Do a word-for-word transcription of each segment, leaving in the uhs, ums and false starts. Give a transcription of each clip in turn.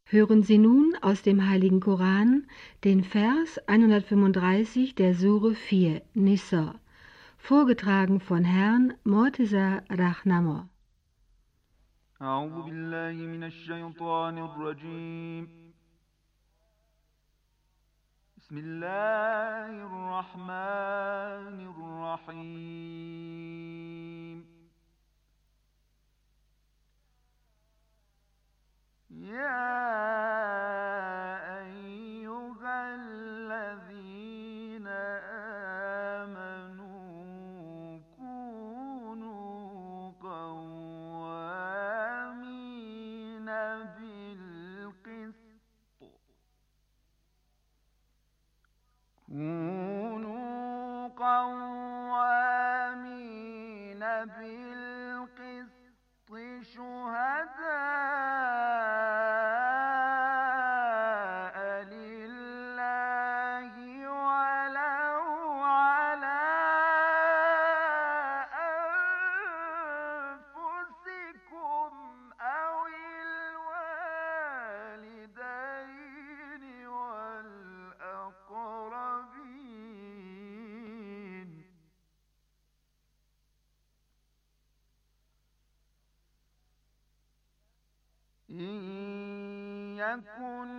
Hören Sie nun aus dem Heiligen Koran den Vers hundertfünfunddreißig der Sure vier, Nisa, vorgetragen von Herrn Morteza Rahnamur. أعوذ بالله من الشيطان الرجيم. بسم الله الرحمن الرحيم. يا أيها الذين آمنوا كونوا قوامين بالقسط كونوا قوامين بالقسط شهداء لله ولو على أنفسكم أو الوالدين والأقربين إن يكن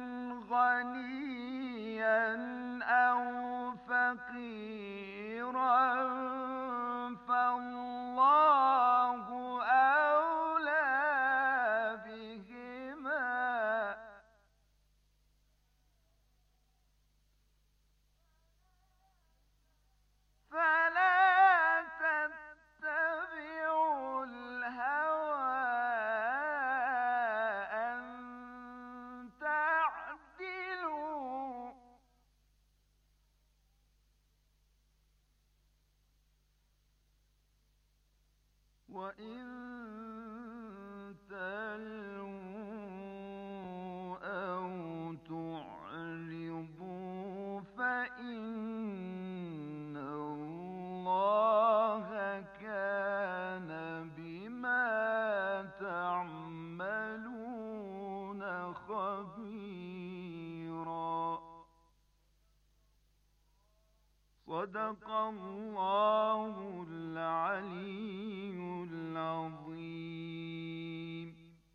غنيا أو فقيرا فالله أولى بهما فلا تتبعوا الهوى أن تعدلوا وإن تلووا أو تعرضوا فإن الله كان بما تعملون خبيرا. صدق الله العلي العظيم.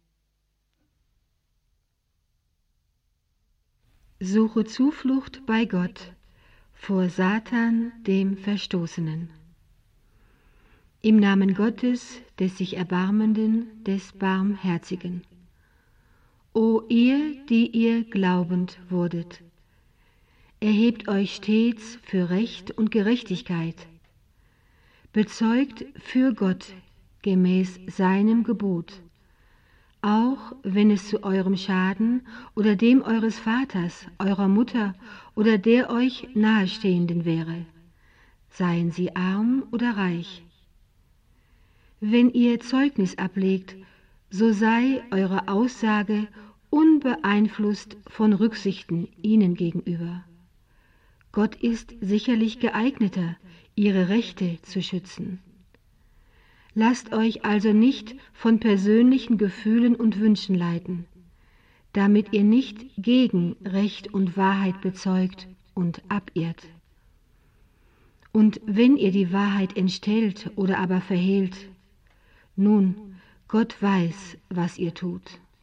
Suche Zuflucht bei Gott vor Satan, dem Verstoßenen. Im Namen Gottes, des sich Erbarmenden, des Barmherzigen. O ihr, die ihr glaubend wurdet, erhebt euch stets für Recht und Gerechtigkeit, bezeugt für Gott gemäß seinem Gebot, auch wenn es zu eurem Schaden oder dem eures Vaters, eurer Mutter oder der euch Nahestehenden wäre, seien sie arm oder reich. Wenn ihr Zeugnis ablegt, so sei eure Aussage unbeeinflusst von Rücksichten ihnen gegenüber. Gott ist sicherlich geeigneter, ihre Rechte zu schützen. Lasst euch also nicht von persönlichen Gefühlen und Wünschen leiten, damit ihr nicht gegen Recht und Wahrheit bezeugt und abirrt. Und wenn ihr die Wahrheit entstellt oder aber verhehlt, nun, Gott weiß, was ihr tut.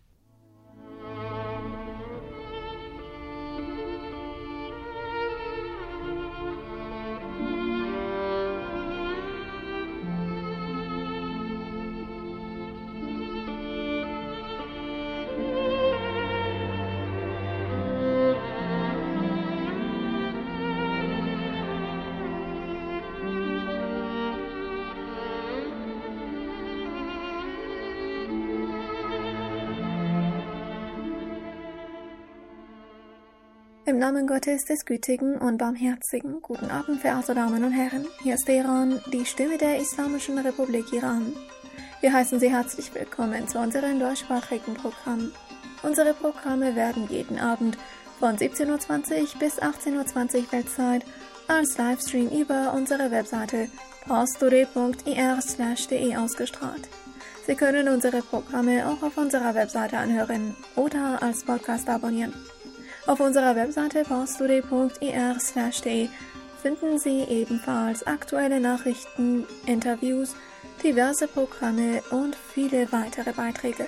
Im Namen Gottes, des Gütigen und Barmherzigen, guten Abend, verehrte Damen und Herren. Hier ist Iran, die Stimme der Islamischen Republik Iran. Wir heißen Sie herzlich willkommen zu unserem deutschsprachigen Programm. Unsere Programme werden jeden Abend von siebzehn Uhr zwanzig bis achtzehn Uhr zwanzig Weltzeit als Livestream über unsere Webseite pastore punkt ir slash de ausgestrahlt. Sie können unsere Programme auch auf unserer Webseite anhören oder als Podcast abonnieren. Auf unserer Webseite paustoday punkt ir slash de finden Sie ebenfalls aktuelle Nachrichten, Interviews, diverse Programme und viele weitere Beiträge.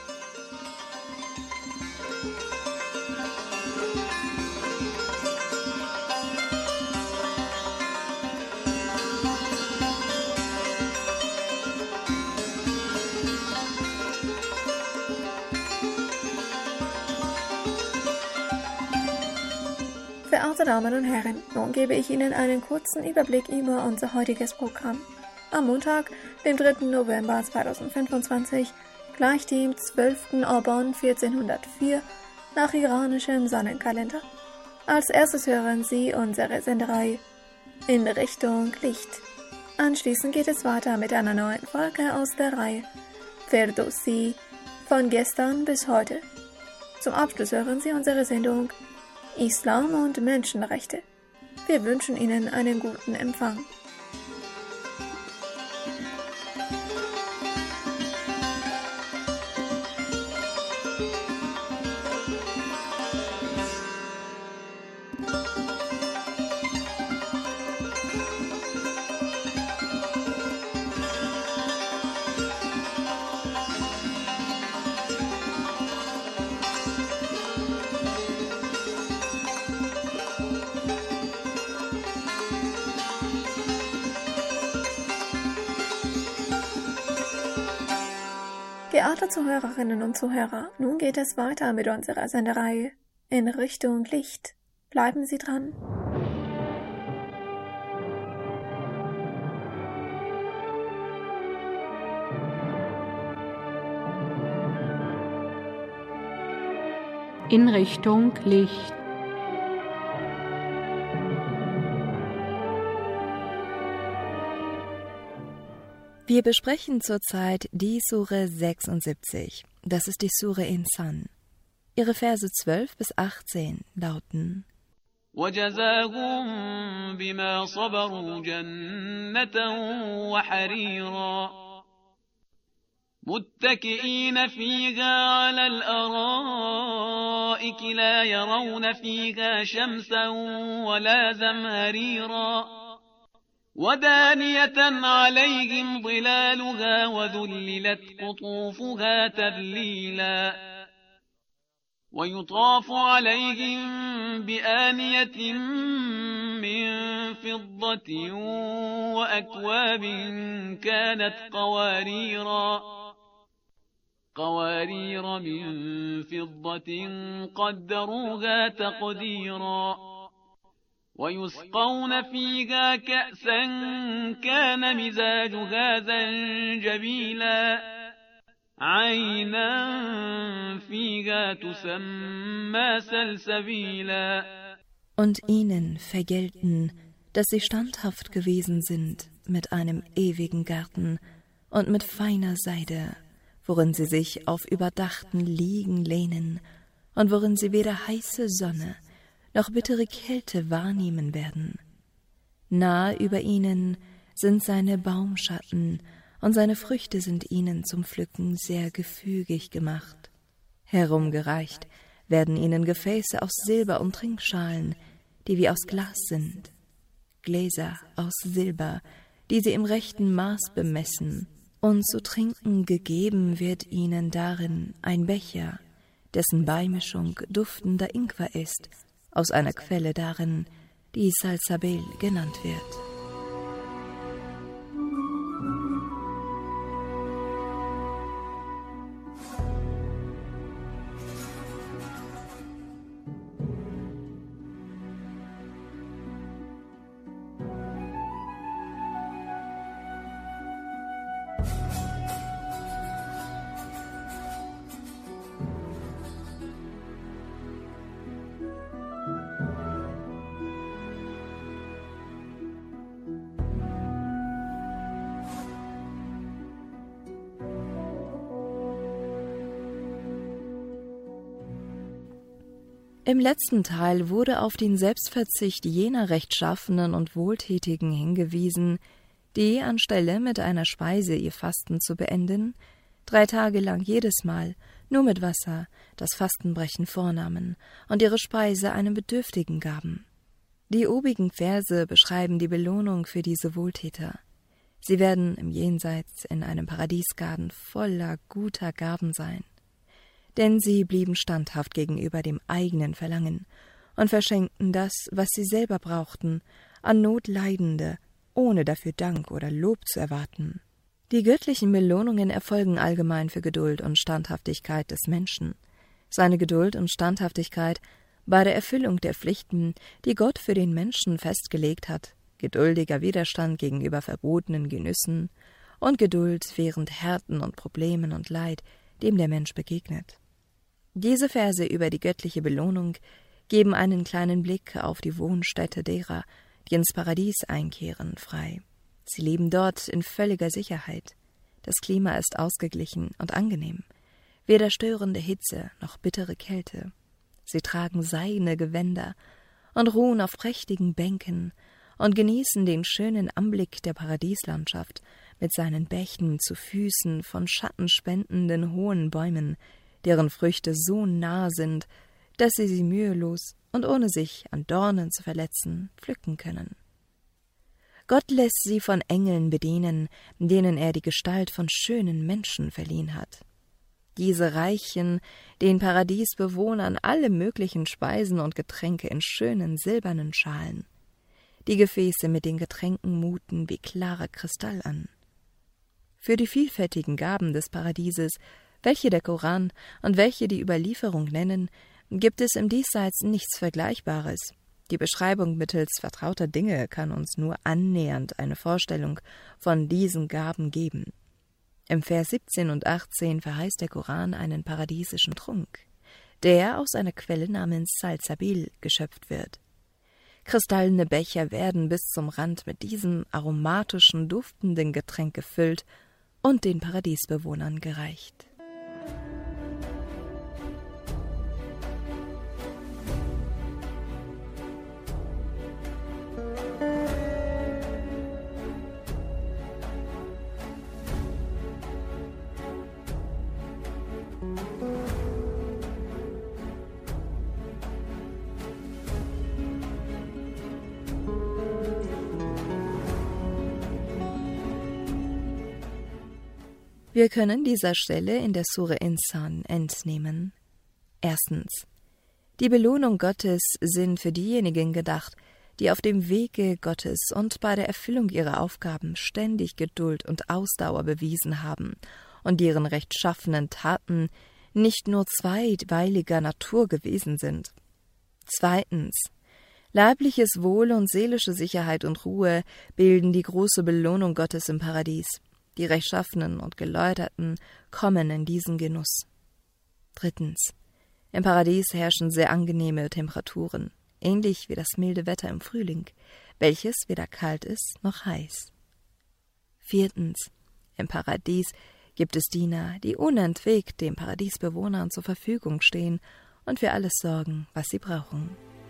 Verehrte Damen und Herren, nun gebe ich Ihnen einen kurzen Überblick über unser heutiges Programm. Am Montag, dem dritten November zweitausendfünfundzwanzig, gleich dem zwölften Aban vierzehnhundertvier nach iranischem Sonnenkalender. Als erstes hören Sie unsere Sendereihe In Richtung Licht. Anschließend geht es weiter mit einer neuen Folge aus der Reihe Ferdowsi, von gestern bis heute. Zum Abschluss hören Sie unsere Sendung Islam und Menschenrechte. Wir wünschen Ihnen einen guten Empfang. Geehrte Zuhörerinnen und Zuhörer, nun geht es weiter mit unserer Sendereihe In Richtung Licht. Bleiben Sie dran. In Richtung Licht. Wir besprechen zurzeit die Sure sechsundsiebzig. Das ist die Sure Insan. Ihre Verse zwölf bis achtzehn lauten: وَجَزَاهُم بِمَا صَبَرُوا جَنَّةً وَحَرِيرًا مُتَّكِئِينَ فِيهَا عَلَى الْأَرَائِكِ لَا يَرَوْنَ فِيهَا شَمْسًا وَلَا زَمْهَرِيرًا ودانية عليهم ظلالها وذللت قطوفها تذليلا ويطاف عليهم بآنية من فضة وأكواب كانت قواريرا قوارير من فضة قدروها تقديرا ويسقون فيها كأسا كان مزاجها زنجبيلا عينا فيها تسمى سلسبيلا. Und ihnen vergelten, dass sie standhaft gewesen sind mit einem ewigen Garten und mit feiner Seide, worin sie sich auf überdachten Liegen lehnen und worin sie weder heiße Sonne noch bittere Kälte wahrnehmen werden. Nahe über ihnen sind seine Baumschatten, und seine Früchte sind ihnen zum Pflücken sehr gefügig gemacht. Herumgereicht werden ihnen Gefäße aus Silber und Trinkschalen, die wie aus Glas sind, Gläser aus Silber, die sie im rechten Maß bemessen, und zu trinken gegeben wird ihnen darin ein Becher, dessen Beimischung duftender Ingwer ist, aus einer Quelle darin, die Salsabil genannt wird. Im letzten Teil wurde auf den Selbstverzicht jener Rechtschaffenen und Wohltätigen hingewiesen, die, anstelle mit einer Speise ihr Fasten zu beenden, drei Tage lang jedes Mal nur mit Wasser das Fastenbrechen vornahmen und ihre Speise einem Bedürftigen gaben. Die obigen Verse beschreiben die Belohnung für diese Wohltäter. Sie werden im Jenseits in einem Paradiesgarten voller guter Gaben sein. Denn sie blieben standhaft gegenüber dem eigenen Verlangen und verschenkten das, was sie selber brauchten, an Notleidende, ohne dafür Dank oder Lob zu erwarten. Die göttlichen Belohnungen erfolgen allgemein für Geduld und Standhaftigkeit des Menschen. Seine Geduld und Standhaftigkeit bei der Erfüllung der Pflichten, die Gott für den Menschen festgelegt hat, geduldiger Widerstand gegenüber verbotenen Genüssen und Geduld während Härten und Problemen und Leid, dem der Mensch begegnet. Diese Verse über die göttliche Belohnung geben einen kleinen Blick auf die Wohnstätte derer, die ins Paradies einkehren, frei. Sie leben dort in völliger Sicherheit. Das Klima ist ausgeglichen und angenehm, weder störende Hitze noch bittere Kälte. Sie tragen seidene Gewänder und ruhen auf prächtigen Bänken und genießen den schönen Anblick der Paradieslandschaft mit seinen Bächen zu Füßen von schattenspendenden hohen Bäumen, deren Früchte so nah sind, dass sie sie mühelos und ohne sich an Dornen zu verletzen, pflücken können. Gott lässt sie von Engeln bedienen, denen er die Gestalt von schönen Menschen verliehen hat. Diese reichen den Paradiesbewohnern alle möglichen Speisen und Getränke in schönen silbernen Schalen. Die Gefäße mit den Getränken muten wie klarer Kristall an. Für die vielfältigen Gaben des Paradieses, welche der Koran und welche die Überlieferung nennen, gibt es im Diesseits nichts Vergleichbares. Die Beschreibung mittels vertrauter Dinge kann uns nur annähernd eine Vorstellung von diesen Gaben geben. Im Vers siebzehn und achtzehn verheißt der Koran einen paradiesischen Trunk, der aus einer Quelle namens Salsabil geschöpft wird. Kristallene Becher werden bis zum Rand mit diesem aromatischen, duftenden Getränk gefüllt und den Paradiesbewohnern gereicht. Wir können dieser Stelle in der Sure Insan entnehmen. Erstens. Die Belohnung Gottes sind für diejenigen gedacht, die auf dem Wege Gottes und bei der Erfüllung ihrer Aufgaben ständig Geduld und Ausdauer bewiesen haben und deren rechtschaffenen Taten nicht nur zweitweiliger Natur gewesen sind. Zweitens. Leibliches Wohl und seelische Sicherheit und Ruhe bilden die große Belohnung Gottes im Paradies. Die Rechtschaffenen und Geläuterten kommen in diesen Genuss. Drittens. Im Paradies herrschen sehr angenehme Temperaturen, ähnlich wie das milde Wetter im Frühling, welches weder kalt ist noch heiß. Viertens. Im Paradies gibt es Diener, die unentwegt den Paradiesbewohnern zur Verfügung stehen und für alles sorgen, was sie brauchen.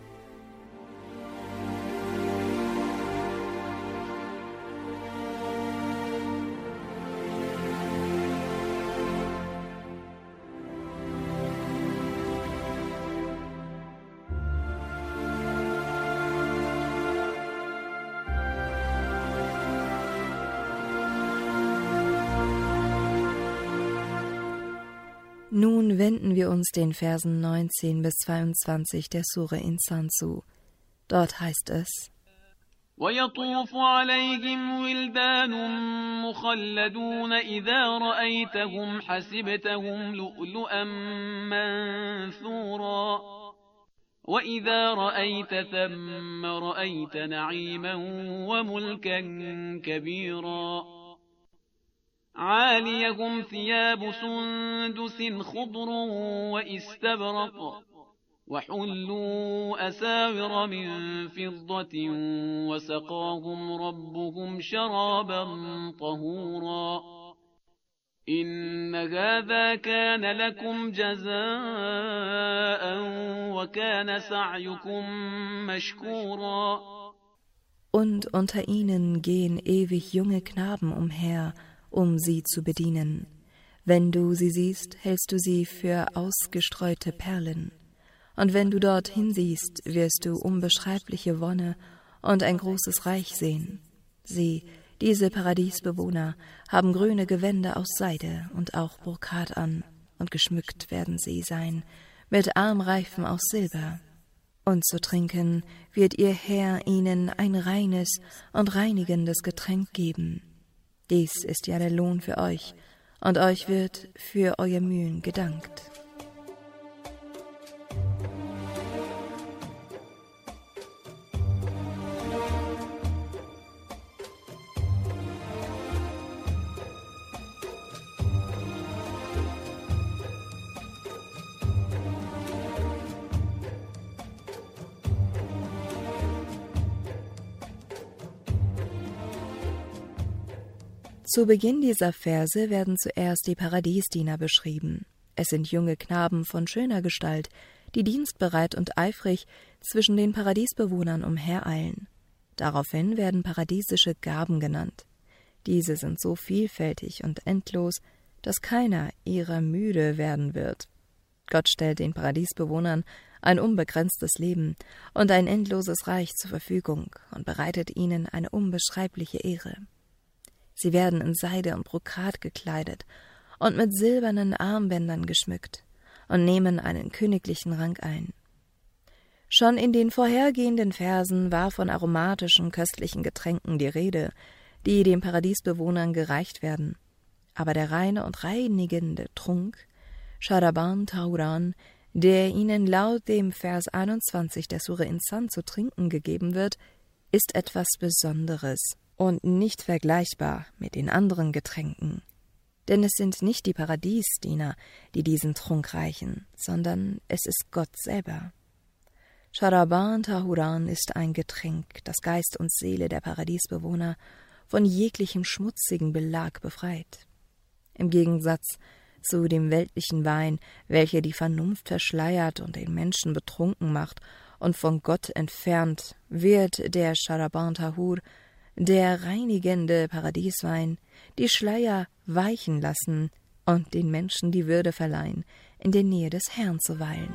Nun wenden wir uns den Versen neunzehn bis zweiundzwanzig der Sure Insan zu. Dort heißt es: وَيَطُوفُ عَلَيْهِمْ وِلْدَانٌ مُخَلَّدُونَ إِذَا رَأَيْتَهُمْ حَسِبْتَهُمْ لُؤْلُؤًا مَّنثُورًا وَإِذَا رَأَيْتَ ثَمَّ رَأَيْتَ نَعِيمًا وَمُلْكًا كَبِيرًا عاليهم ثياب سندس خضر واستبرق وحلوا أساور من فضة وسقاهم ربهم شرابا طهورا إن هذا كان لكم جزاء وكان سعيكم مشكورا. Und unter ihnen gehen ewig junge Knaben umher, um sie zu bedienen, Wenn du sie siehst, hältst du sie für ausgestreute Perlen. Und wenn du dorthin siehst, wirst du unbeschreibliche Wonne und ein großes Reich sehen. Sie, diese Paradiesbewohner, haben grüne Gewänder aus Seide und auch Brokat an, und geschmückt werden sie sein mit Armreifen aus Silber. Und zu trinken wird ihr Herr ihnen ein reines und reinigendes Getränk geben. Dies ist ja der Lohn für euch, und euch wird für euer Mühen gedankt. Zu Beginn dieser Verse werden zuerst die Paradiesdiener beschrieben. Es sind junge Knaben von schöner Gestalt, die dienstbereit und eifrig zwischen den Paradiesbewohnern umhereilen. Daraufhin werden paradiesische Gaben genannt. Diese sind so vielfältig und endlos, dass keiner ihrer müde werden wird. Gott stellt den Paradiesbewohnern ein unbegrenztes Leben und ein endloses Reich zur Verfügung und bereitet ihnen eine unbeschreibliche Ehre. Sie werden in Seide und Brokat gekleidet und mit silbernen Armbändern geschmückt und nehmen einen königlichen Rang ein. Schon in den vorhergehenden Versen war von aromatischen, köstlichen Getränken die Rede, die den Paradiesbewohnern gereicht werden. Aber der reine und reinigende Trunk, Sharaban Tahuran, der ihnen laut dem Vers einundzwanzig der Sure Insan zu trinken gegeben wird, ist etwas Besonderes und nicht vergleichbar mit den anderen Getränken. Denn es sind nicht die Paradiesdiener, die diesen Trunk reichen, sondern es ist Gott selber. Sharaban Tahuran ist ein Getränk, das Geist und Seele der Paradiesbewohner von jeglichem schmutzigen Belag befreit. Im Gegensatz zu dem weltlichen Wein, welcher die Vernunft verschleiert und den Menschen betrunken macht und von Gott entfernt, wird der Sharaban Tahur, der reinigende Paradieswein, die Schleier weichen lassen und den Menschen die Würde verleihen, in der Nähe des Herrn zu weilen.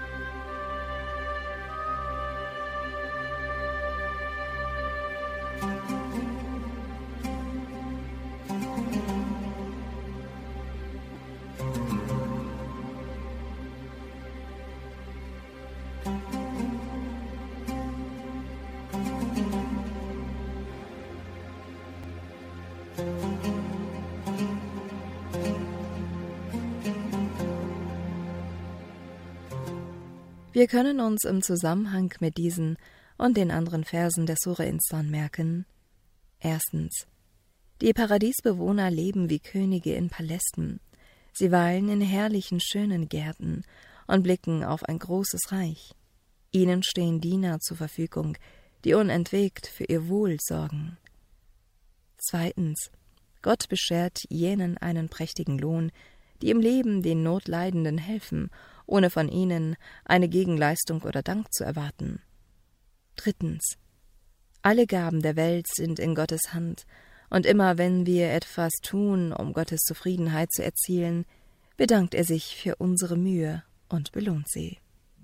Wir können uns im Zusammenhang mit diesen und den anderen Versen der Sure Insan merken: Erstens. Die Paradiesbewohner leben wie Könige in Palästen. Sie weilen in herrlichen, schönen Gärten und blicken auf ein großes Reich. Ihnen stehen Diener zur Verfügung, die unentwegt für ihr Wohl sorgen. Zweitens. Gott beschert jenen einen prächtigen Lohn, die im Leben den Notleidenden helfen, ohne von ihnen eine Gegenleistung oder Dank zu erwarten. Drittens. Alle Gaben der Welt sind in Gottes Hand, und immer wenn wir etwas tun, um Gottes Zufriedenheit zu erzielen, bedankt er sich für unsere Mühe und belohnt sie.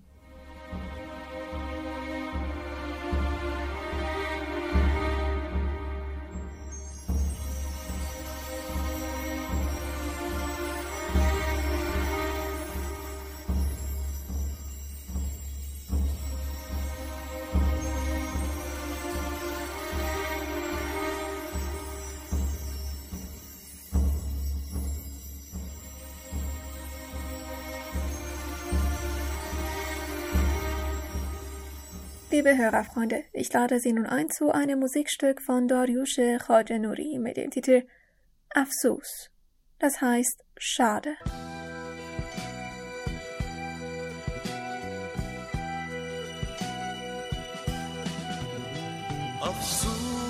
Liebe Hörerfreunde, ich lade Sie nun ein zu einem Musikstück von Dariush Khwaja Nouri mit dem Titel Afsus, das heißt Schade. Afsus,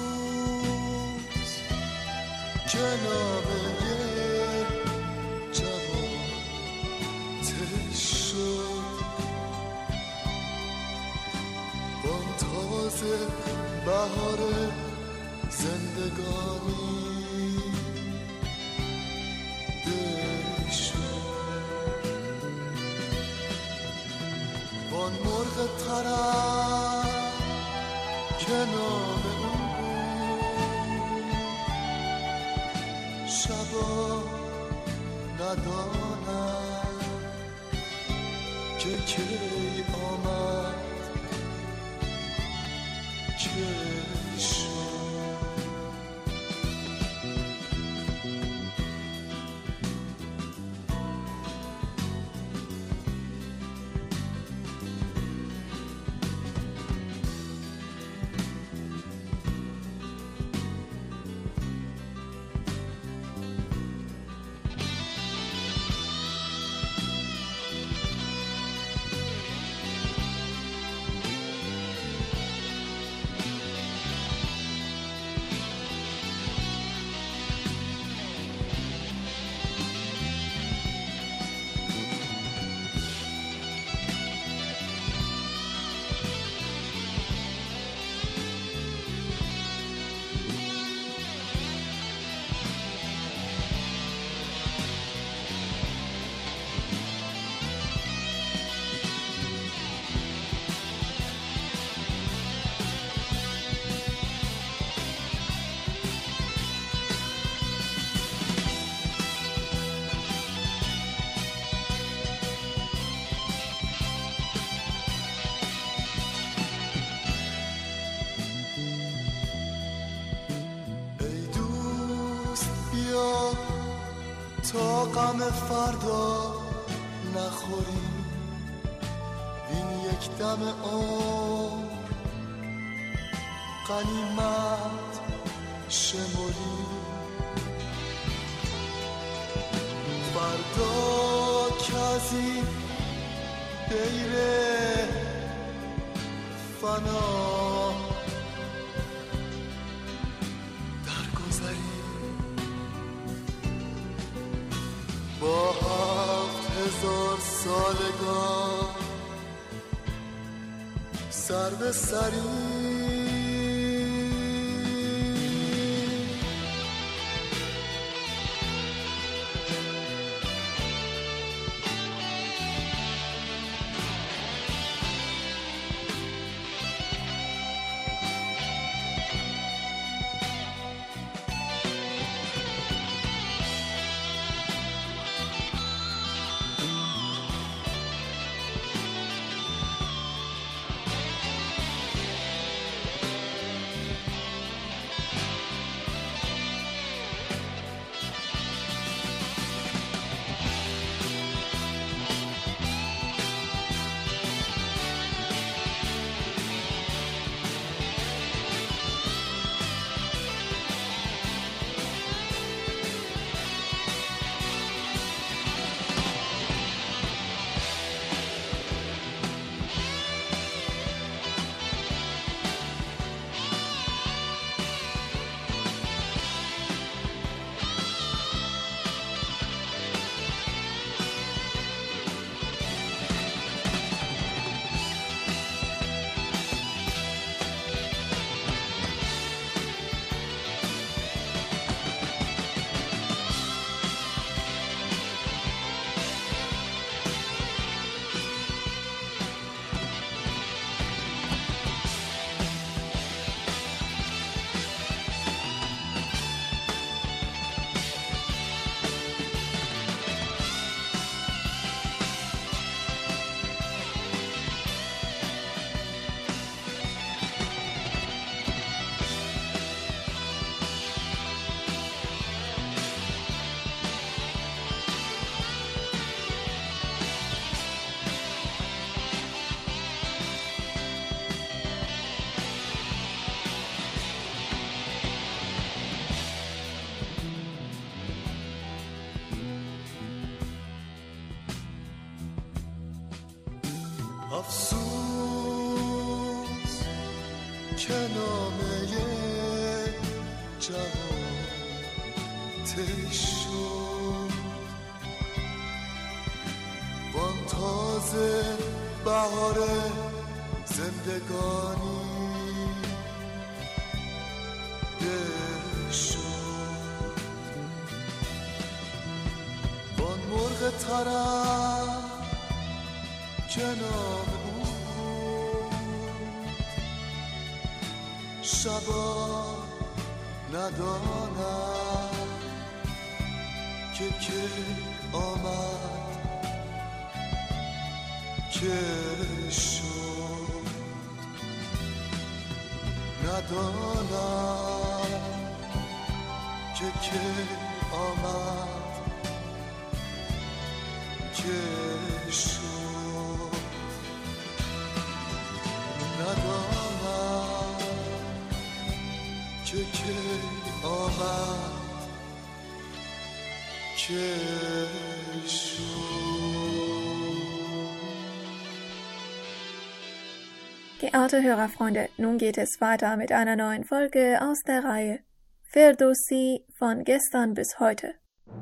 Janab بهار زندگانی دل ترم که نام اون بود، شبا ندانم که کی آمد که شد. تا غم فردا نخوریم وین یک دم عمر غنیمت شمریم. فردا که از این دیر فنا با هفت هزار سالگان سر به سری. افسوس که نامه جوان تهی شد، وان تازه بهار زندگانی ده شد. وان مرغ ترم که نام او شبا ندانم که که آمد که شد ندانم که که آمد که شد ندانم که که آمد که شد. Geehrte Hörerfreunde, nun geht es weiter mit einer neuen Folge aus der Reihe Ferdowsi von gestern bis heute.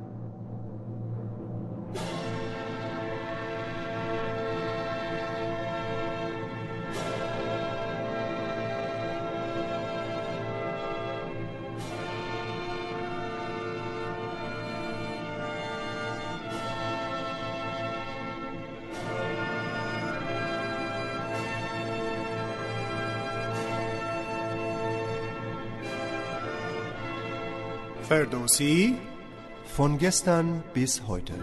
Ferdowsi von gestern bis heute.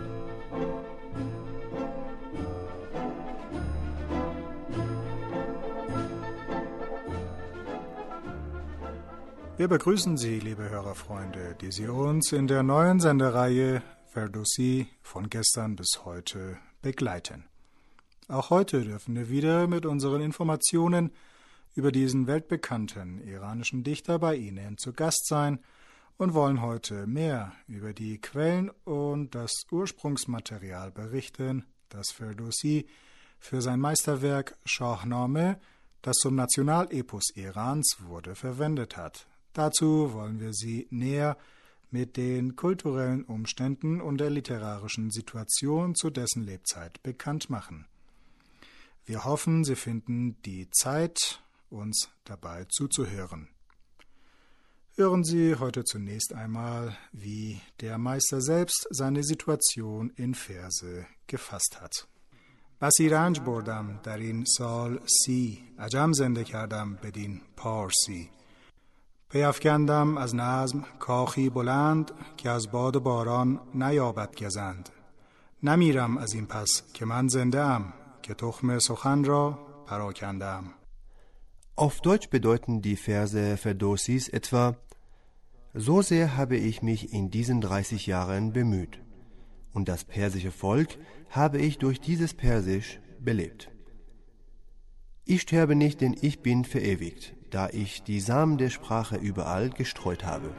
Wir begrüßen Sie, liebe Hörerfreunde, die Sie uns in der neuen Sendereihe Ferdowsi von gestern bis heute begleiten. Auch heute dürfen wir wieder mit unseren Informationen über diesen weltbekannten iranischen Dichter bei Ihnen zu Gast sein und wollen heute mehr über die Quellen und das Ursprungsmaterial berichten, das Ferdowsi für sein Meisterwerk Shahnameh, das zum Nationalepos Irans wurde, verwendet hat. Dazu wollen wir Sie näher mit den kulturellen Umständen und der literarischen Situation zu dessen Lebzeit bekannt machen. Wir hoffen, Sie finden die Zeit, uns dabei zuzuhören. Hören Sie heute zunächst einmal, wie der Meister selbst seine Situation in Verse gefasst hat. بسی رنج بردم در این سال سی عجم زنده کردم بدین پارسی پیافکندم از نظم کاخی بلند که از باد و باران نیابد گزند نمیرم از این پس که من زنده ام که تخم سخن را پراکندم. Auf Deutsch bedeuten die Verse Ferdowsis etwa: So sehr habe ich mich in diesen dreißig Jahren bemüht, und das persische Volk habe ich durch dieses Persisch belebt. Ich sterbe nicht, denn ich bin verewigt, da ich die Samen der Sprache überall gestreut habe.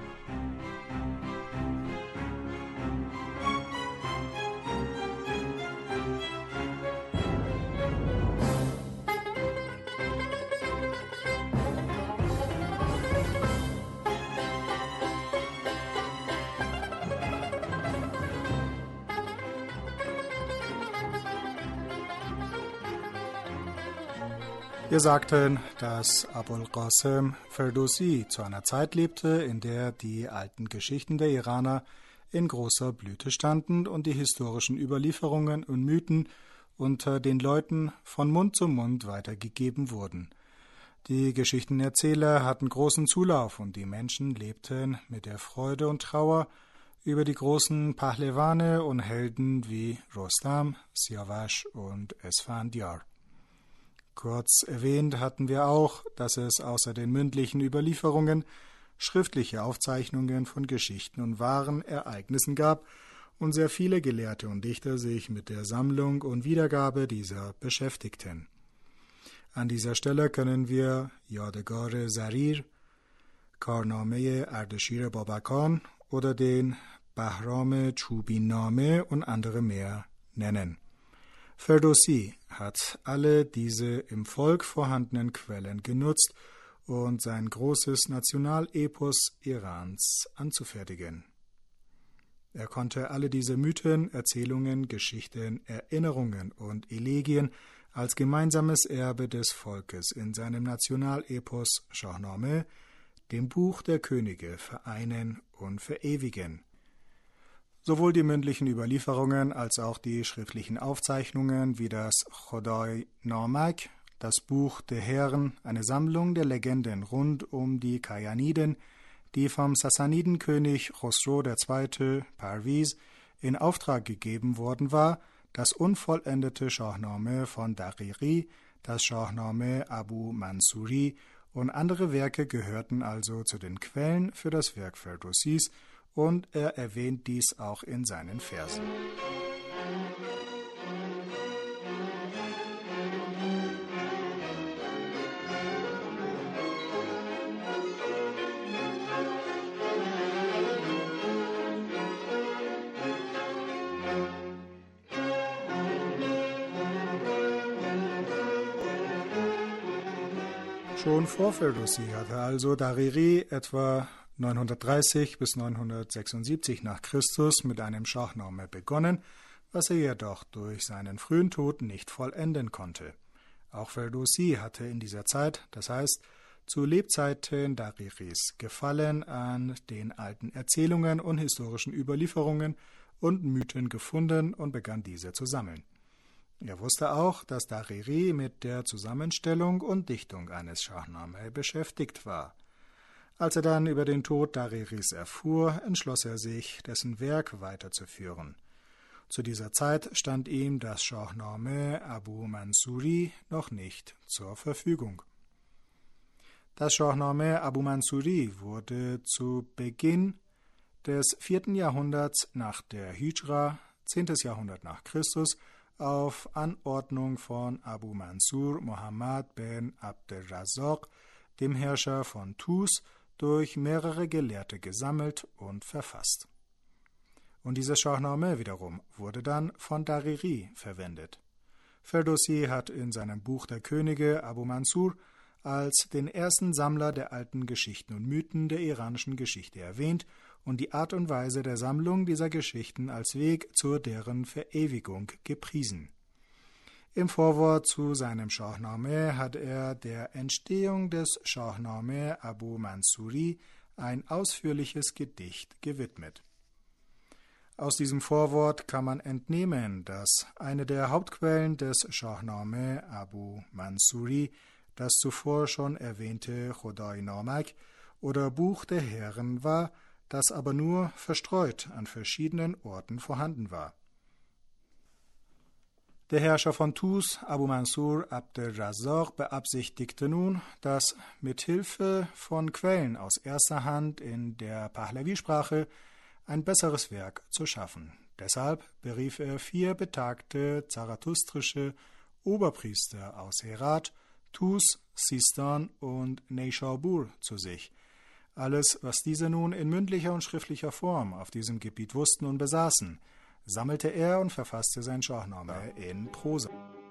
Wir sagten, dass Abul Qasim Ferdowsi zu einer Zeit lebte, in der die alten Geschichten der Iraner in großer Blüte standen und die historischen Überlieferungen und Mythen unter den Leuten von Mund zu Mund weitergegeben wurden. Die Geschichtenerzähler hatten großen Zulauf und die Menschen lebten mit der Freude und Trauer über die großen Pahlewane und Helden wie Rostam, Siavash und Esfandyar. Kurz erwähnt hatten wir auch, dass es außer den mündlichen Überlieferungen schriftliche Aufzeichnungen von Geschichten und wahren Ereignissen gab und sehr viele Gelehrte und Dichter sich mit der Sammlung und Wiedergabe dieser beschäftigten. An dieser Stelle können wir Yadegar Zarir, Karnameh Ardeshir Babakan oder den Bahram Chubin-Name und andere mehr nennen. Ferdowsi hat alle diese im Volk vorhandenen Quellen genutzt, und sein großes Nationalepos Irans anzufertigen. Er konnte alle diese Mythen, Erzählungen, Geschichten, Erinnerungen und Elegien als gemeinsames Erbe des Volkes in seinem Nationalepos Shahnameh, dem Buch der Könige, vereinen und verewigen. Sowohl die mündlichen Überlieferungen als auch die schriftlichen Aufzeichnungen wie das Khodai Namak, das Buch der Herren, eine Sammlung der Legenden rund um die Kayaniden, die vom Sassanidenkönig Chosro der Zweite. Parviz in Auftrag gegeben worden war, das unvollendete Shahnameh von Dariri, das Shahnameh Abu Mansuri und andere Werke gehörten also zu den Quellen für das Werk Ferdowsis, und er erwähnt dies auch in seinen Versen. Schon vor Ferdowsi hatte also Dariri etwa neunhundertdreißig bis neunhundertsechsundsiebzig nach Christus mit einem Shahnameh begonnen, was er jedoch durch seinen frühen Tod nicht vollenden konnte. Auch Ferdowsi hatte in dieser Zeit, das heißt zu Lebzeiten Dariris, Gefallen an den alten Erzählungen und historischen Überlieferungen und Mythen gefunden und begann diese zu sammeln. Er wusste auch, dass Dariri mit der Zusammenstellung und Dichtung eines Shahnameh beschäftigt war. Als er dann über den Tod Dariris erfuhr, entschloss er sich, dessen Werk weiterzuführen. Zu dieser Zeit stand ihm das Shahnameh Abu Mansuri noch nicht zur Verfügung. Das Shahnameh Abu Mansuri wurde zu Beginn des vierten Jahrhunderts nach der Hijra, zehntes Jahrhundert nach Christus, auf Anordnung von Abu Mansur Muhammad ben Abd-er-Razzaq, dem Herrscher von Tus, durch mehrere Gelehrte gesammelt und verfasst. Und dieses Shahnameh wiederum wurde dann von Dariri verwendet. Ferdowsi hat in seinem Buch der Könige Abu Mansur als den ersten Sammler der alten Geschichten und Mythen der iranischen Geschichte erwähnt und die Art und Weise der Sammlung dieser Geschichten als Weg zu deren Verewigung gepriesen. Im Vorwort zu seinem Shahnameh hat er der Entstehung des Shahnameh Abu Mansuri ein ausführliches Gedicht gewidmet. Aus diesem Vorwort kann man entnehmen, dass eine der Hauptquellen des Shahnameh Abu Mansuri das zuvor schon erwähnte Khodai Namak oder Buch der Herren war, das aber nur verstreut an verschiedenen Orten vorhanden war. Der Herrscher von Tus, Abu Mansur Abd-er-Razzaq, beabsichtigte nun, das mit Hilfe von Quellen aus erster Hand in der Pahlavi-Sprache ein besseres Werk zu schaffen. Deshalb berief er vier betagte zarathustrische Oberpriester aus Herat, Tus, Sistan und Neyshabur zu sich. Alles, was diese nun in mündlicher und schriftlicher Form auf diesem Gebiet wussten und besaßen, sammelte er und verfasste sein Shahnameh in Prosa.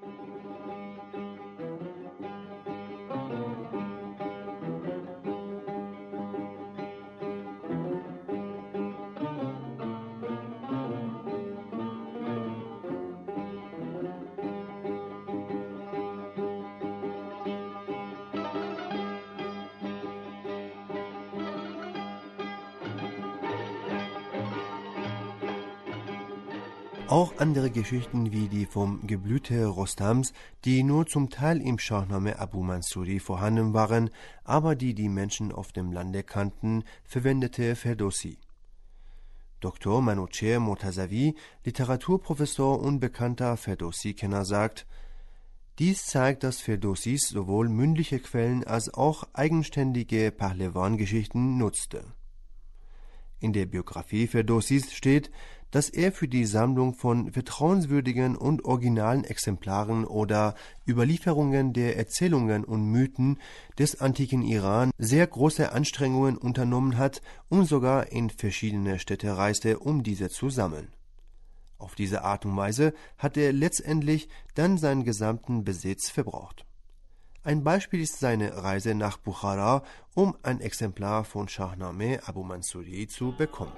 Auch andere Geschichten wie die vom Geblüte Rostams, die nur zum Teil im Shahnameh Abu Mansuri vorhanden waren, aber die die Menschen auf dem Lande kannten, verwendete Ferdowsi. Doktor Manouchehr Mortazavi, Literaturprofessor und bekannter Ferdowsi-Kenner, sagt: Dies zeigt, dass Ferdowsis sowohl mündliche Quellen als auch eigenständige Pahlewan-Geschichten nutzte. In der Biografie Ferdowsis steht, dass er für die Sammlung von vertrauenswürdigen und originalen Exemplaren oder Überlieferungen der Erzählungen und Mythen des antiken Iran sehr große Anstrengungen unternommen hat und sogar in verschiedene Städte reiste, um diese zu sammeln. Auf diese Art und Weise hat er letztendlich dann seinen gesamten Besitz verbraucht. Ein Beispiel ist seine Reise nach Bukhara, um ein Exemplar von Shahnameh Abu Mansuri zu bekommen.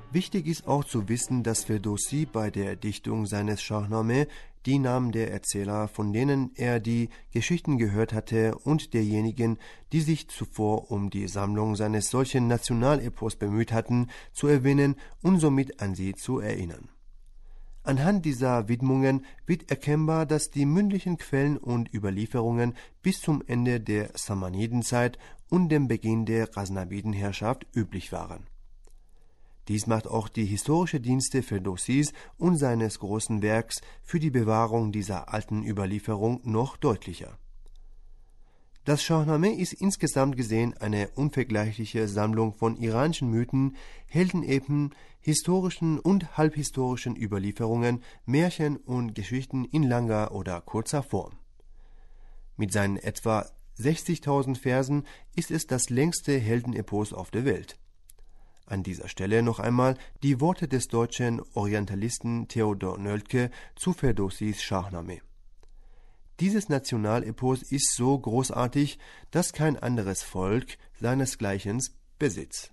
Wichtig ist auch zu wissen, dass Ferdowsi bei der Dichtung seines Shahnameh die Namen der Erzähler, von denen er die Geschichten gehört hatte, und derjenigen, die sich zuvor um die Sammlung seines solchen Nationalepos bemüht hatten, zu erwähnen und somit an sie zu erinnern. Anhand dieser Widmungen wird erkennbar, dass die mündlichen Quellen und Überlieferungen bis zum Ende der Samanidenzeit und dem Beginn der Ghaznavidenherrschaft üblich waren. Dies macht auch die historische Dienste Ferdowsis und seines großen Werks für die Bewahrung dieser alten Überlieferung noch deutlicher. Das Shahnameh ist insgesamt gesehen eine unvergleichliche Sammlung von iranischen Mythen, Heldenepen, historischen und halbhistorischen Überlieferungen, Märchen und Geschichten in langer oder kurzer Form. Mit seinen etwa sechzigtausend Versen ist es das längste Heldenepos auf der Welt. An dieser Stelle noch einmal die Worte des deutschen Orientalisten Theodor Nöldke zu Ferdowsis Shahnameh. Dieses Nationalepos ist so großartig, dass kein anderes Volk seinesgleichen besitzt.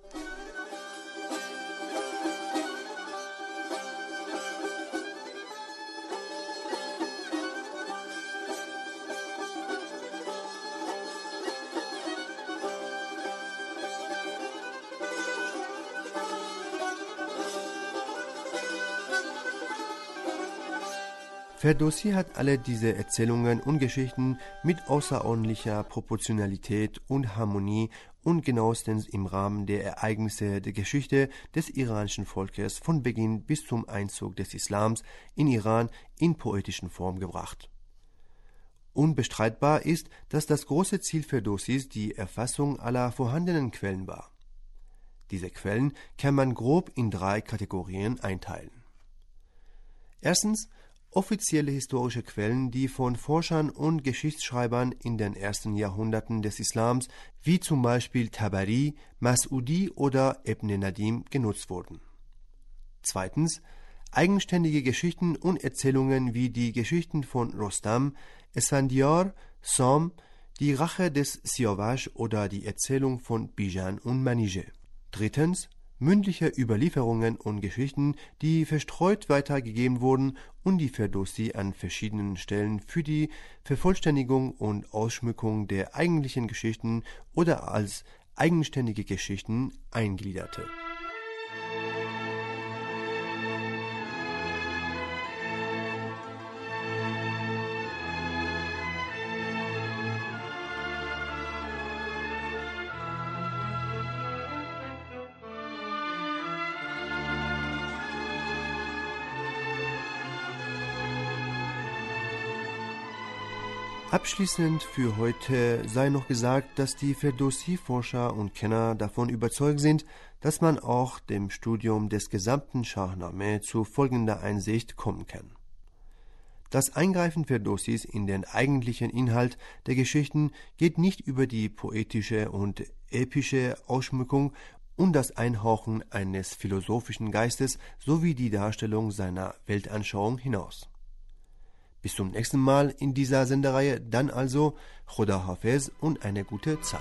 Ferdowsi hat alle diese Erzählungen und Geschichten mit außerordentlicher Proportionalität und Harmonie und genauestens im Rahmen der Ereignisse der Geschichte des iranischen Volkes von Beginn bis zum Einzug des Islams in Iran in poetischen Form gebracht. Unbestreitbar ist, dass das große Ziel Ferdowsis die Erfassung aller vorhandenen Quellen war. Diese Quellen kann man grob in drei Kategorien einteilen. Erstens offizielle historische Quellen, die von Forschern und Geschichtsschreibern in den ersten Jahrhunderten des Islams, wie zum Beispiel Tabari, Mas'udi oder Ibn Nadim, genutzt wurden. Zweitens eigenständige Geschichten und Erzählungen wie die Geschichten von Rostam, Esfandiar, Sam, die Rache des Siavash oder die Erzählung von Bijan und Manije. Drittens mündliche Überlieferungen und Geschichten, die verstreut weitergegeben wurden und die Ferdowsi an verschiedenen Stellen für die Vervollständigung und Ausschmückung der eigentlichen Geschichten oder als eigenständige Geschichten eingliederte. Abschließend für heute sei noch gesagt, dass die Ferdowsi-Forscher und Kenner davon überzeugt sind, dass man auch dem Studium des gesamten Shahnameh zu folgender Einsicht kommen kann. Das Eingreifen Ferdowsis in den eigentlichen Inhalt der Geschichten geht nicht über die poetische und epische Ausschmückung und das Einhauchen eines philosophischen Geistes sowie die Darstellung seiner Weltanschauung hinaus. Bis zum nächsten Mal in dieser Sendereihe, dann also Khoda Hafez und eine gute Zeit.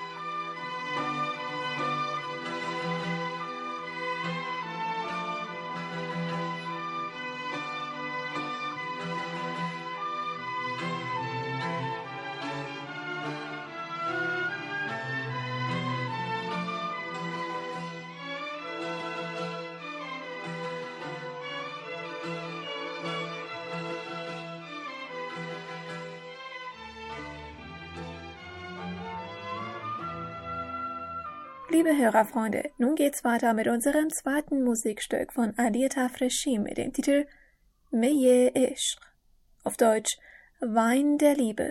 Liebe Hörerfreunde, nun geht's weiter mit unserem zweiten Musikstück von Ali Tafreshi mit dem Titel Meye Ishq, auf Deutsch Wein der Liebe.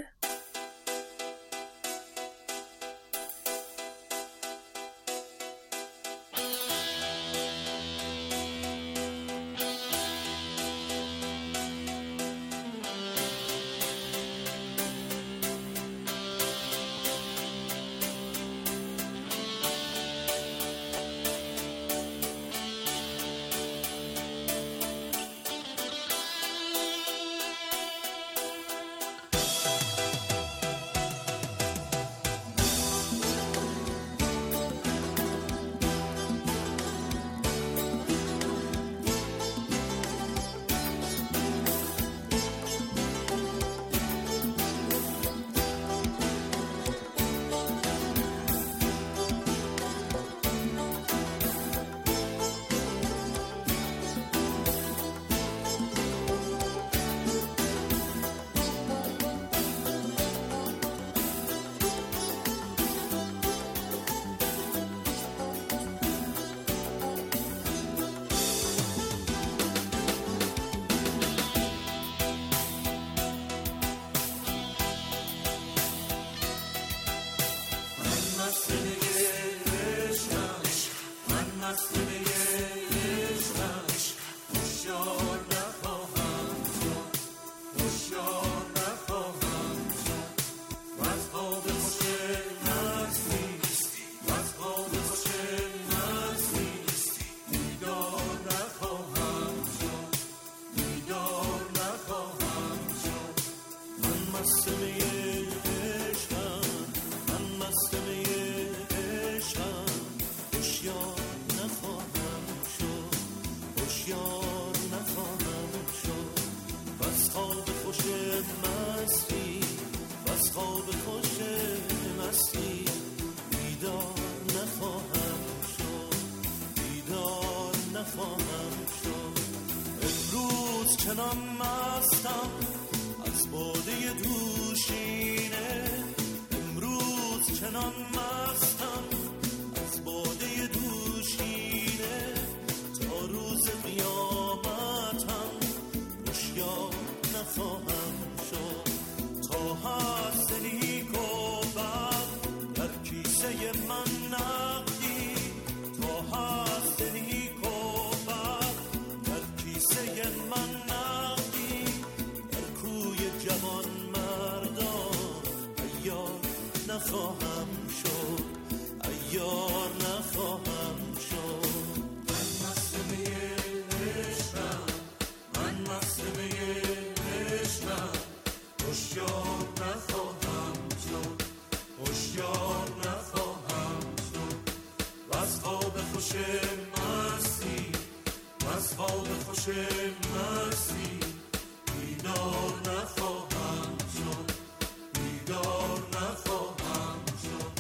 چنان مستم از باده دوشینه تا روز قیامتم مشیار نخواهم شد تا هست نیک و بد در کیسه من نقدی تا هست نیک و بد در کیسه من نقدی در کوی جوان مردان عیار نخواهم شد عیار نخواهم شد من مست می عشقم من مست می عشقم هوشیار نخواهم شد هوشیار نخواهم شد وز خواب خوش مستی وز خواب خوش مستی بیدار نخواهم شد بیدار نخواهم شد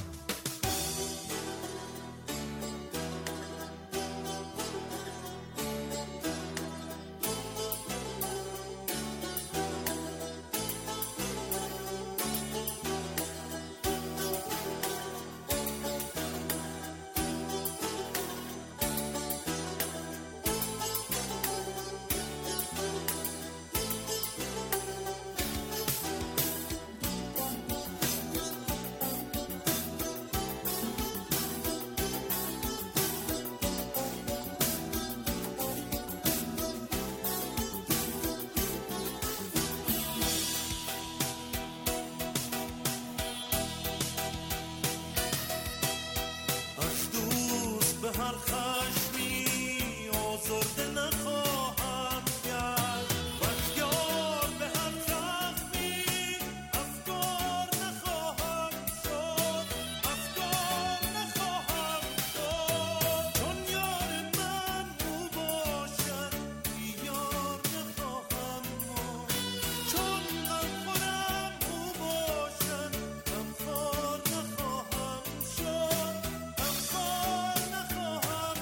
هر خشمی آزرده نخواهم کرد و یار به هر زخمی افکار نخواهم شد افکار نخواهم شد چون یار من او باشد یار نخواهم شد چون غمخورم او باشد غمخوار نخواهم شد غمخوار نخواهم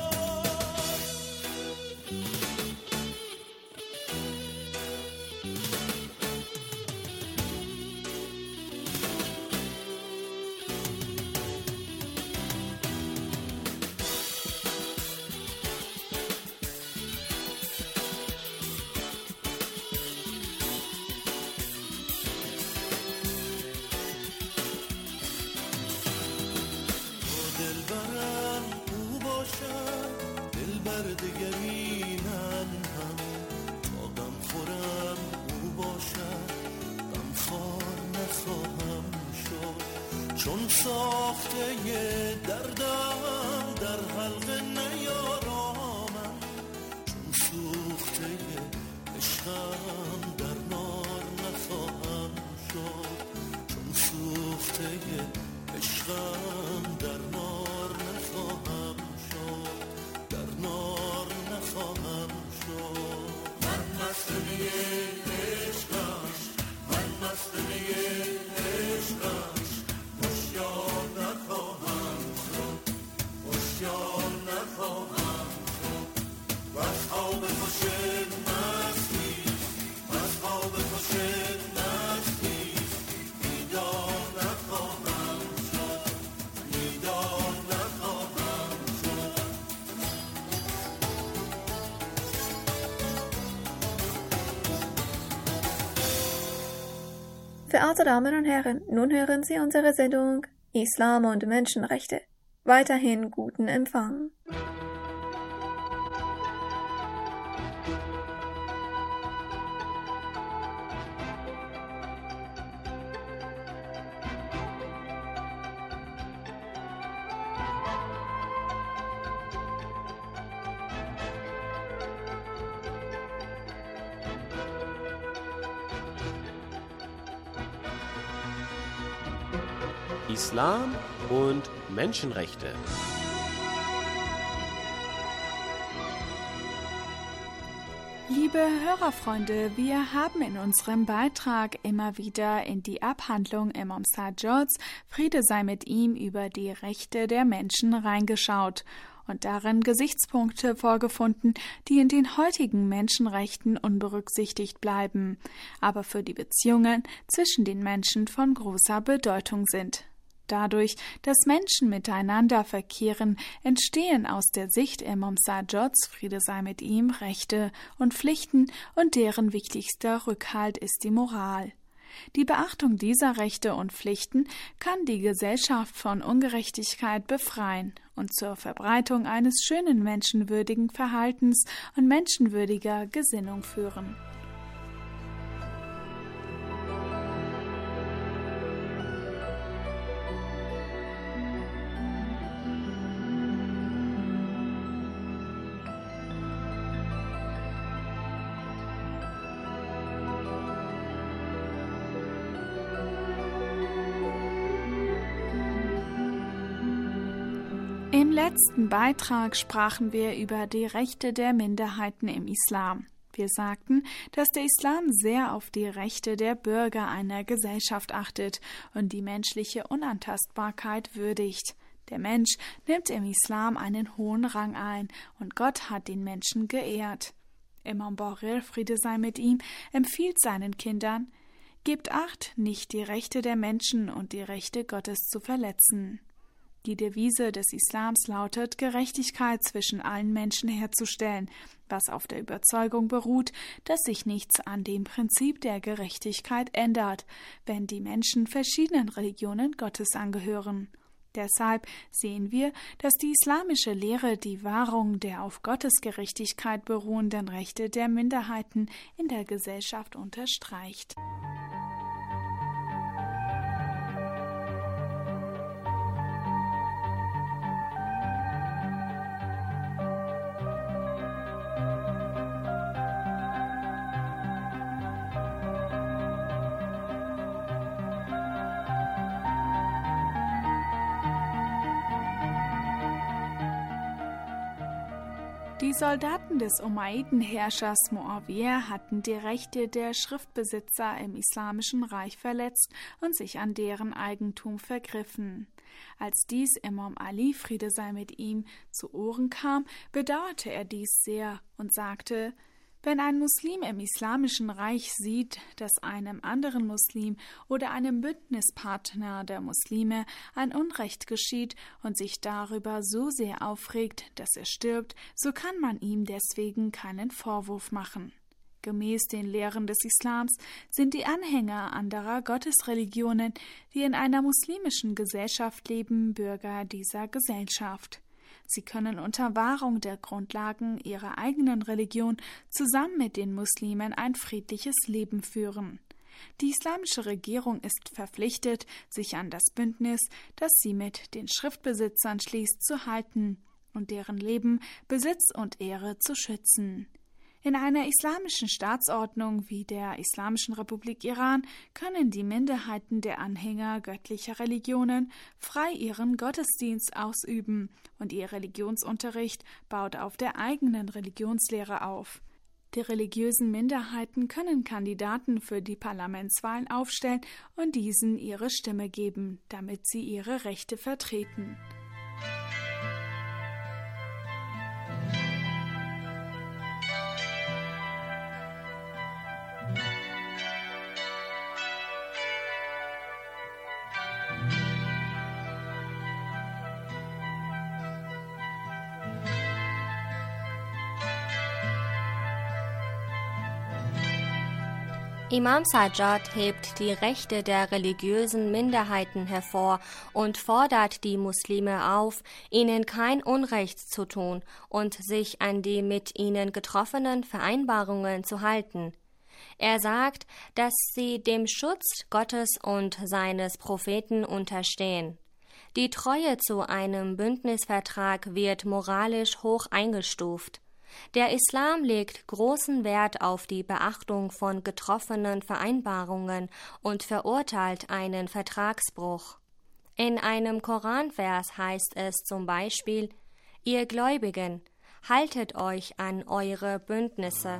دلبرم او باشد دلبر دگری من هم تا غم خورم او باشد غمخوار نخواهم شد چون ساخته دردم در حلقه نیارامم چون سوخته عشقم در نار نخواهم شد چون سوخته عشقم در نار نخواهم شد در نار نخواهم شد من مست می عشقش من مست می عشقش هوشیار نخواهم شد هوشیار نخواهم شد وز خواب خوش مستی وز خواب خوش مستی بیدار نخواهم شد بیدار نخواهم شد Verehrte Damen und Herren, nun hören Sie unsere Sendung Islam und Menschenrechte. Weiterhin guten Empfang. Islam und Menschenrechte. Liebe Hörerfreunde, wir haben in unserem Beitrag immer wieder in die Abhandlung Imam Sajjads, Friede sei mit ihm, über die Rechte der Menschen reingeschaut und darin Gesichtspunkte vorgefunden, die in den heutigen Menschenrechten unberücksichtigt bleiben, aber für die Beziehungen zwischen den Menschen von großer Bedeutung sind. Dadurch, dass Menschen miteinander verkehren, entstehen aus der Sicht Imam Sajods, Friede sei mit ihm, Rechte und Pflichten, und deren wichtigster Rückhalt ist die Moral. Die Beachtung dieser Rechte und Pflichten kann die Gesellschaft von Ungerechtigkeit befreien und zur Verbreitung eines schönen menschenwürdigen Verhaltens und menschenwürdiger Gesinnung führen. Im letzten Beitrag sprachen wir über die Rechte der Minderheiten im Islam. Wir sagten, dass der Islam sehr auf die Rechte der Bürger einer Gesellschaft achtet und die menschliche Unantastbarkeit würdigt. Der Mensch nimmt im Islam einen hohen Rang ein und Gott hat den Menschen geehrt. Imam Borir, Friede sei mit ihm, empfiehlt seinen Kindern: Gebt Acht, nicht die Rechte der Menschen und die Rechte Gottes zu verletzen. Die Devise des Islams lautet, Gerechtigkeit zwischen allen Menschen herzustellen, was auf der Überzeugung beruht, dass sich nichts an dem Prinzip der Gerechtigkeit ändert, wenn die Menschen verschiedenen Religionen Gottes angehören. Deshalb sehen wir, dass die islamische Lehre die Wahrung der auf Gottes Gerechtigkeit beruhenden Rechte der Minderheiten in der Gesellschaft unterstreicht. Die Soldaten des Umayyaden-Herrschers Muawiyah hatten die Rechte der Schriftbesitzer im Islamischen Reich verletzt und sich an deren Eigentum vergriffen. Als dies Imam Ali, Friede sei mit ihm, zu Ohren kam, bedauerte er dies sehr und sagte: Wenn ein Muslim im Islamischen Reich sieht, dass einem anderen Muslim oder einem Bündnispartner der Muslime ein Unrecht geschieht und sich darüber so sehr aufregt, dass er stirbt, so kann man ihm deswegen keinen Vorwurf machen. Gemäß den Lehren des Islams sind die Anhänger anderer Gottesreligionen, die in einer muslimischen Gesellschaft leben, Bürger dieser Gesellschaft. Sie können unter Wahrung der Grundlagen ihrer eigenen Religion zusammen mit den Muslimen ein friedliches Leben führen. Die islamische Regierung ist verpflichtet, sich an das Bündnis, das sie mit den Schriftbesitzern schließt, zu halten und deren Leben, Besitz und Ehre zu schützen. In einer islamischen Staatsordnung wie der Islamischen Republik Iran können die Minderheiten der Anhänger göttlicher Religionen frei ihren Gottesdienst ausüben und ihr Religionsunterricht baut auf der eigenen Religionslehre auf. Die religiösen Minderheiten können Kandidaten für die Parlamentswahlen aufstellen und diesen ihre Stimme geben, damit sie ihre Rechte vertreten. Imam Sajjad hebt die Rechte der religiösen Minderheiten hervor und fordert die Muslime auf, ihnen kein Unrecht zu tun und sich an die mit ihnen getroffenen Vereinbarungen zu halten. Er sagt, dass sie dem Schutz Gottes und seines Propheten unterstehen. Die Treue zu einem Bündnisvertrag wird moralisch hoch eingestuft. Der Islam legt großen Wert auf die Beachtung von getroffenen Vereinbarungen und verurteilt einen Vertragsbruch. In einem Koranvers heißt es zum Beispiel: Ihr Gläubigen, haltet euch an eure Bündnisse.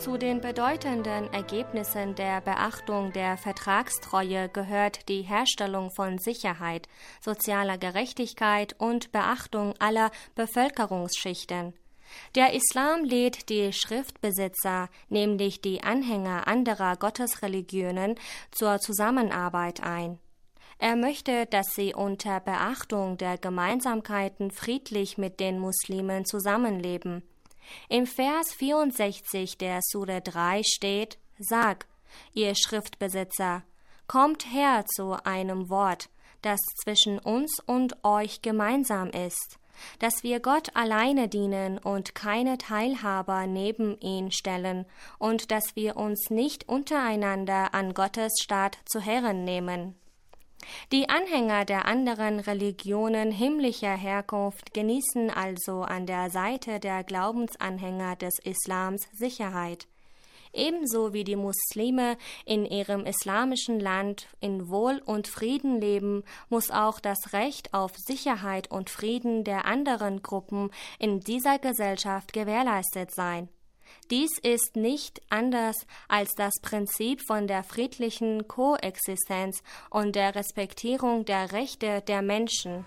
Zu den bedeutenden Ergebnissen der Beachtung der Vertragstreue gehört die Herstellung von Sicherheit, sozialer Gerechtigkeit und Beachtung aller Bevölkerungsschichten. Der Islam lädt die Schriftbesitzer, nämlich die Anhänger anderer Gottesreligionen, zur Zusammenarbeit ein. Er möchte, dass sie unter Beachtung der Gemeinsamkeiten friedlich mit den Muslimen zusammenleben. Im Vers vierundsechzig der Sure drei steht: Sag, ihr Schriftbesitzer, kommt her zu einem Wort, das zwischen uns und euch gemeinsam ist, dass wir Gott alleine dienen und keine Teilhaber neben ihn stellen und dass wir uns nicht untereinander an Gottes Staat zu Herren nehmen. Die Anhänger der anderen Religionen himmlischer Herkunft genießen also an der Seite der Glaubensanhänger des Islams Sicherheit. Ebenso wie die Muslime in ihrem islamischen Land in Wohl und Frieden leben, muss auch das Recht auf Sicherheit und Frieden der anderen Gruppen in dieser Gesellschaft gewährleistet sein. Dies ist nicht anders als das Prinzip von der friedlichen Koexistenz und der Respektierung der Rechte der Menschen.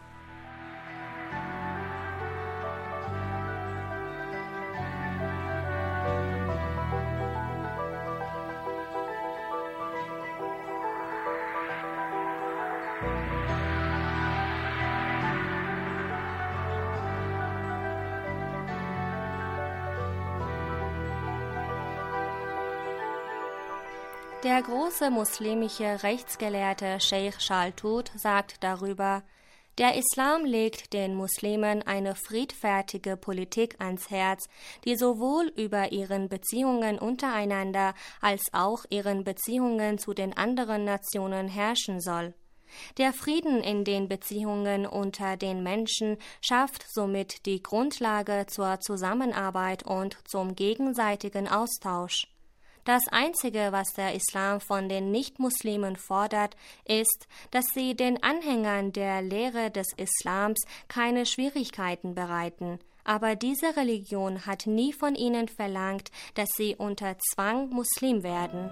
Der große muslimische Rechtsgelehrte Sheikh Shaltut sagt darüber: Der Islam legt den Muslimen eine friedfertige Politik ans Herz, die sowohl über ihren Beziehungen untereinander als auch ihren Beziehungen zu den anderen Nationen herrschen soll. Der Frieden in den Beziehungen unter den Menschen schafft somit die Grundlage zur Zusammenarbeit und zum gegenseitigen Austausch. Das Einzige, was der Islam von den Nichtmuslimen fordert, ist, dass sie den Anhängern der Lehre des Islams keine Schwierigkeiten bereiten. Aber diese Religion hat nie von ihnen verlangt, dass sie unter Zwang Muslim werden.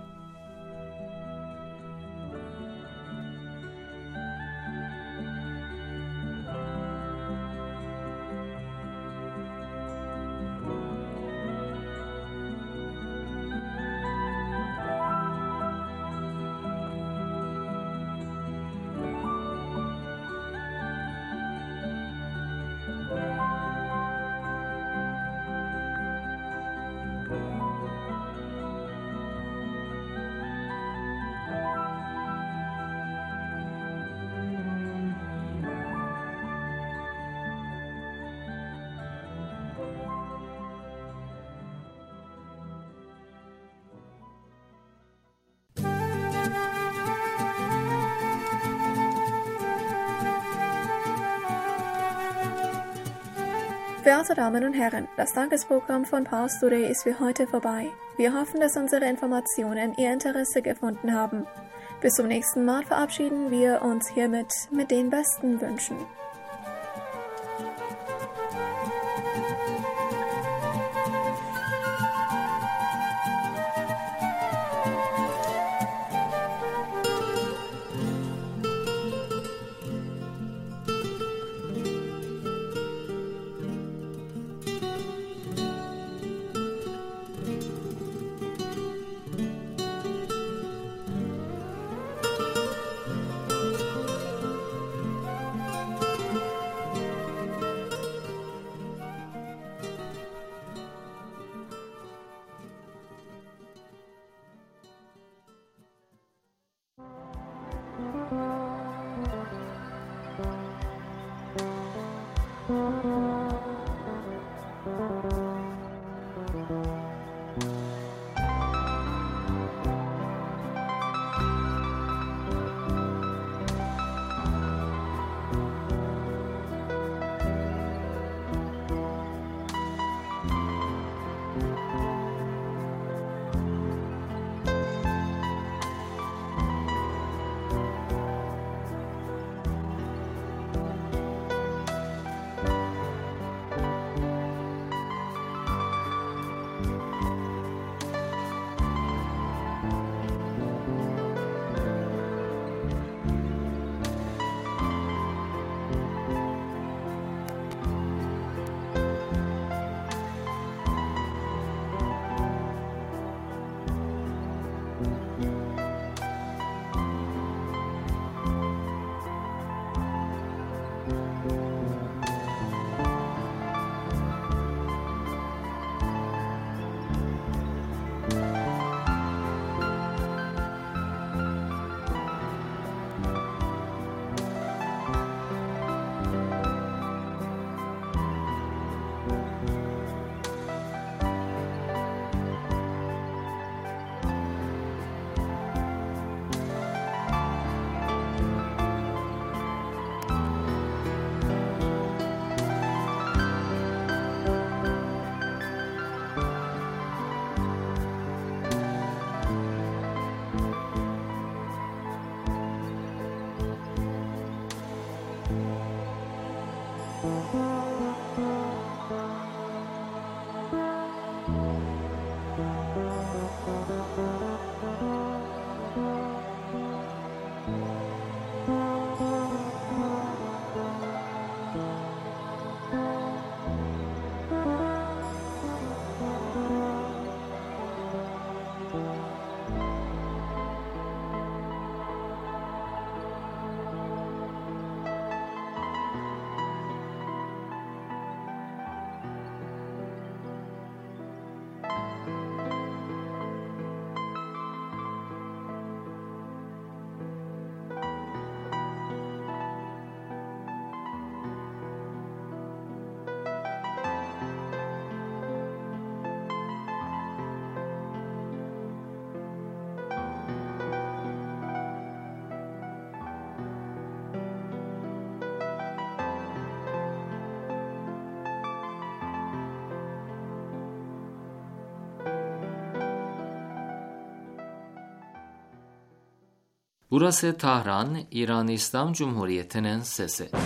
Verehrte Damen und Herren, das Tagesprogramm von Pars Today ist für heute vorbei. Wir hoffen, dass unsere Informationen Ihr Interesse gefunden haben. Bis zum nächsten Mal verabschieden wir uns hiermit mit den besten Wünschen. Burası Tahran, İran İslam Cumhuriyeti'nin sesi.